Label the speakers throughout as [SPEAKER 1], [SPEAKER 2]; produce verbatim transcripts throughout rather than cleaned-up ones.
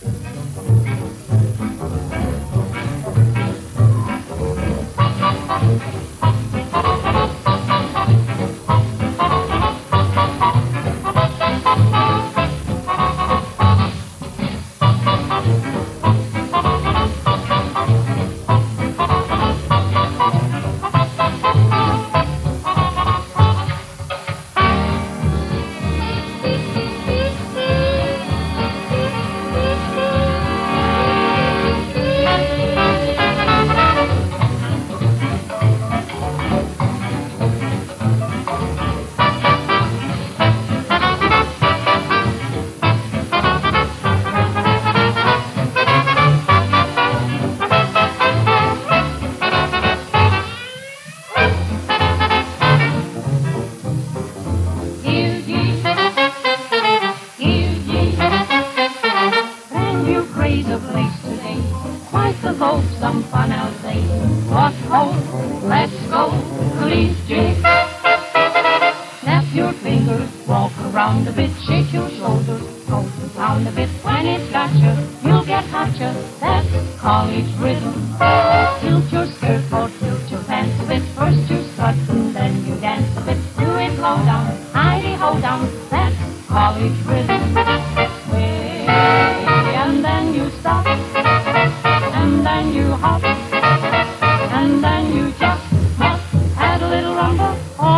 [SPEAKER 1] Some fun, I'll say. What ho, let's go, please, Jig. Snap your fingers, walk around a bit, shake your shoulders, go down a bit. When it's got you, you'll get hotcha. That's college rhythm. Tilt your skirt or tilt your pants a bit. First you strut and then you dance a bit. Do it low down, hidey-ho down. That's college rhythm. Sway, and then you stop. And then you hop, and then you just must add a little rumble.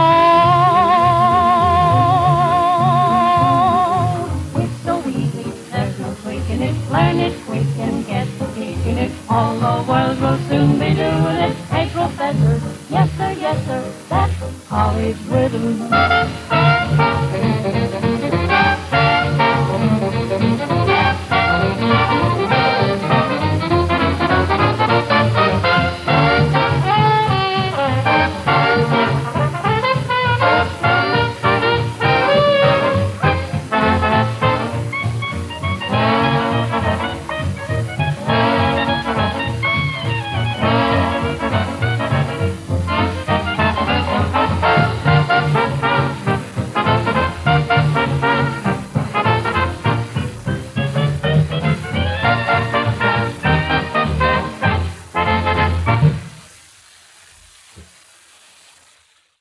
[SPEAKER 1] Oh, it's so easy, there's no trick in it. Learn it quick and get the kick in it. All the world will soon be doing it. Hey, professor, yes sir, yes sir, that's college rhythm.